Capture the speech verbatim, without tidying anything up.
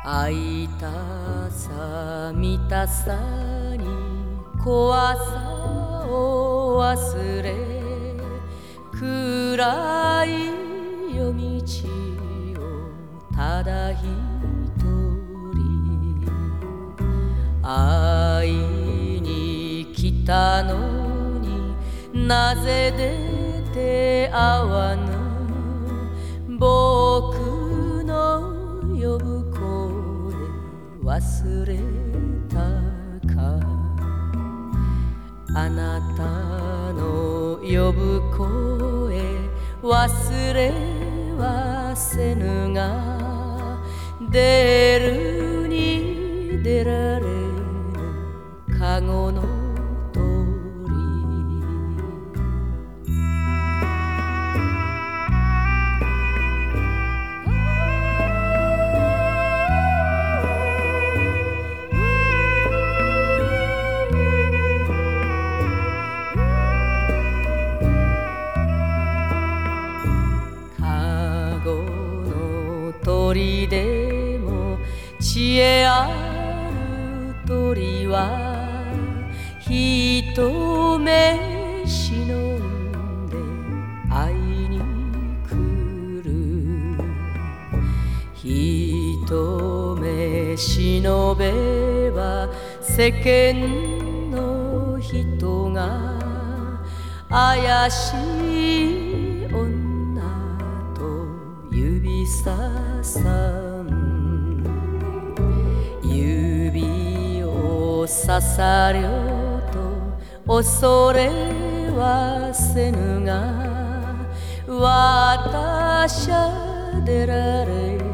会いたさ見たさに怖さを忘れ暗い夜道をただ一人会いに来たのになぜ出て会わぬ僕の呼ぶ声忘れたかあなたの呼ぶ声忘れはせぬが出るに出られぬかごの鳥でも知恵ある鳥は一目忍んで会いに来る一目忍べば世間の人が怪しい女と指ささん指を刺さりょと恐れはせぬが私は出られ